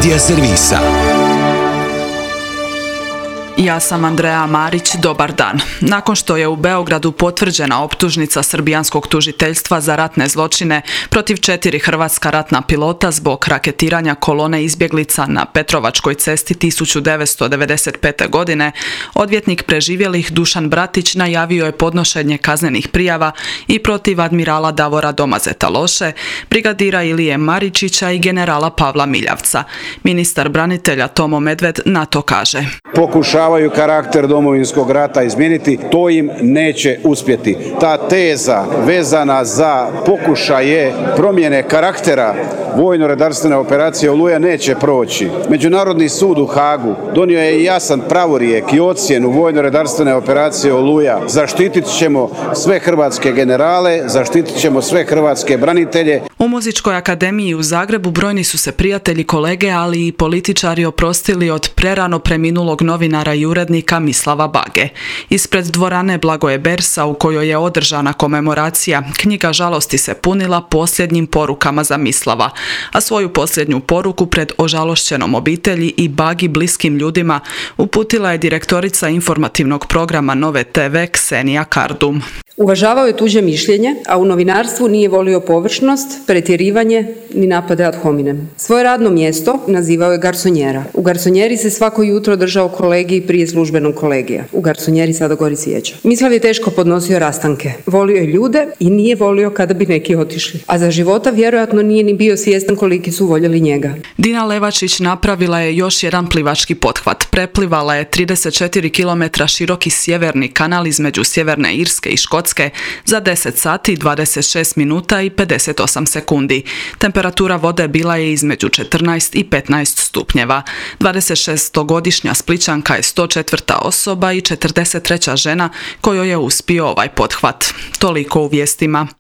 Medija servisa. Ja sam Andreja Marić, dobar dan. Nakon što je u Beogradu potvrđena optužnica srbijanskog tužiteljstva za ratne zločine protiv 4 hrvatska ratna pilota zbog raketiranja kolone izbjeglica na Petrovačkoj cesti 1995. godine, odvjetnik preživjelih Dušan Bratić najavio je podnošenje kaznenih prijava i protiv admirala Davora Domazeta Loše, brigadira Ilije Maričića i generala Pavla Miljavca. Ministar branitelja Tomo Medved na to kaže: Pokušavaju karakter Domovinskog rata izmijeniti, to im neće uspjeti. Ta teza vezana za pokušaje promjene karaktera vojno-redarstvene operacije Oluja neće proći. Međunarodni sud u Hagu donio je jasan pravorijek i ocjenu vojno-redarstvene operacije Oluja. Zaštitit ćemo sve hrvatske generale, zaštitit ćemo sve hrvatske branitelje. U Muzičkoj akademiji u Zagrebu brojni su se prijatelji, kolege, ali i političari oprostili od prerano preminulog novinara i urednika Mislava Bage. Ispred dvorane Blagoje Bersa, u kojoj je održana komemoracija, knjiga žalosti se punila posljednjim porukama za Mislava, a svoju posljednju poruku pred ožalošćenom obitelji i Bagi bliskim ljudima uputila je direktorica informativnog programa Nove TV Ksenija Kardum. Uvažavao je tuđe mišljenje, a u novinarstvu nije volio površnost, pretjerivanje ni napade ad hominem. Svoje radno mjesto nazivao je garsonjera. U garsonjeri se svako jutro držao kolegij prije službenog kolegija. U garsonjeri sada gori svijeća. Mislav je teško podnosio rastanke. Volio je ljude i nije volio kada bi neki otišli. A za života vjerojatno nije ni bio svjestan koliki su voljeli njega. Dina Levačić napravila je još jedan plivački pothvat. Preplivala je 34 km široki sjeverni kanal između Sjeverne Irske i Škotske za 10 sati, 26 minuta i 58 sekundi. Temperatura vode bila je između 14 i 15 stupnjeva. 26-godišnja Splićanka je 104. osoba i 43. žena kojoj je uspio ovaj pothvat. Toliko u vijestima.